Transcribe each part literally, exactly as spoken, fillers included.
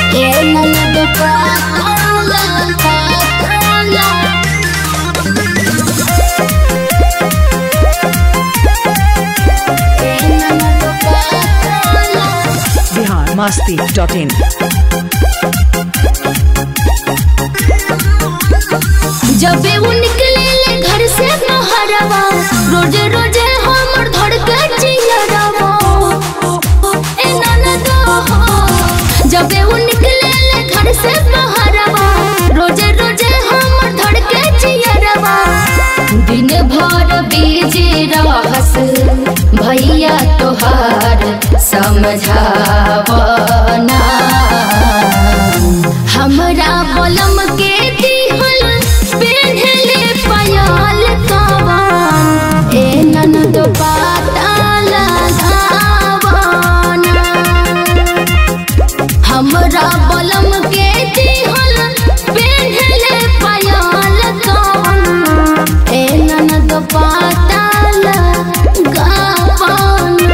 ए ननद पाताला पाताला ए ननद पाताला बिहार मस्ती dot in. जब वो निकले घर से बहरवा रोजे रोजे हमर धड़के जियरवा ए ननद जब वो निकले घर से बहरवा रोजे रोजे हमर धड़के जियरवा दिन भर बीजी रहस भैया तोहार समझावना हमरा बलम के दिहल पेन्हले पायल कवन ए ननद पाताला धावना हमरा बलम के दिहल पेन्हले पायल कवन ए ननद पाताला गावना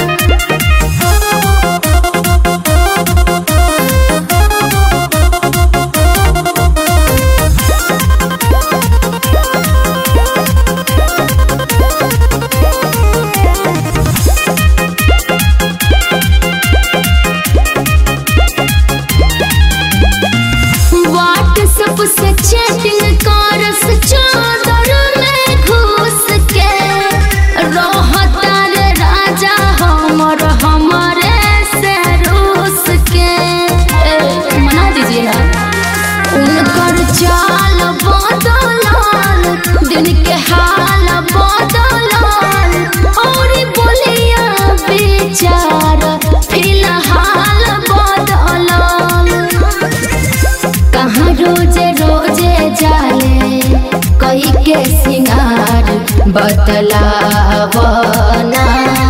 से चैटिंग करस चादर में घुस के रहता रे राजा हमर हमरे से रूस के मना दीजिए ना उनकर चाल बदलाल दिन के हाल बदलाल और बोलिया बेचारा फिलहाल बदलाल कहाँ रोजे रोजे जाले कई के सिंगार बतलावना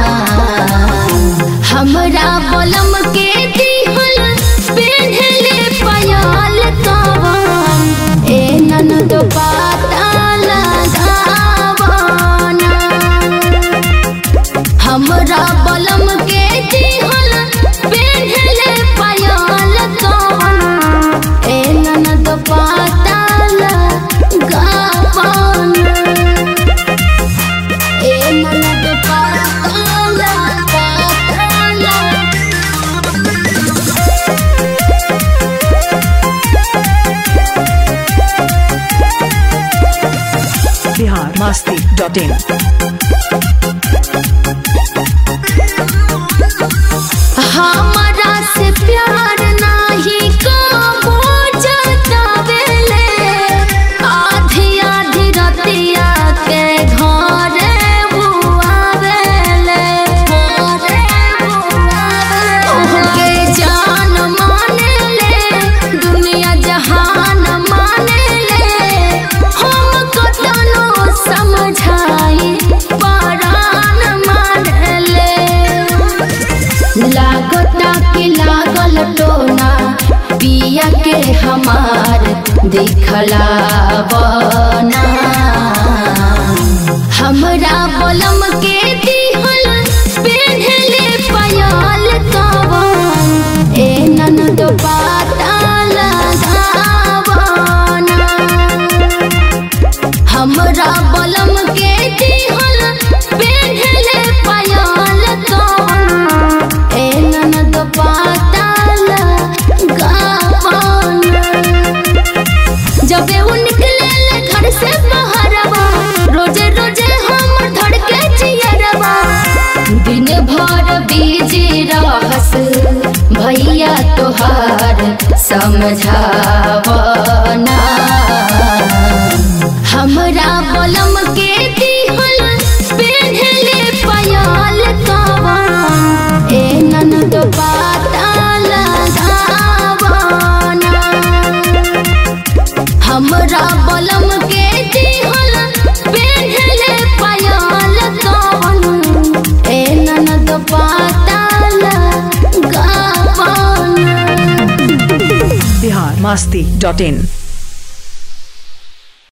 हमरा बलम के दिहल पेन्हले पायल कवन ए ननद पाताला धावना हमरा बलम के दिहल पेन्हले पायल कवन ए ननद पाताला गावना ए ननद पाताला पाताला बिहार मस्ती डॉट इन। हमरा से प्यार नाही कबो जतावेले आधी आधी रतिया के घरे बुआवेले घरे बुआवेले ओके जान मानेले दुनिया जहान मानेले हम कतनो समझाई परान मानेले लागता के लागल टोना पिया के हमार दिखलावना हमरा बलम के दिहल पेन्हले पायल कवन ए ननद पाताला धावना हमरा बलम के दिहल पेन्हले पायल कवन ए ननद पाताला गावना जब वो निकले घर से बहरवा रोजे रोजे हमर धड़के जियरवा दिन भर बीजी रहस भैया तोहार समझावना हमरा बलम के दिहल पेन्हले पायल कवन ए ननद पाताला धावना हमरा बलम के दिहल पेन्हले पायल कवन ए ननद पाताला गावना बिहार मस्ती डॉट इन।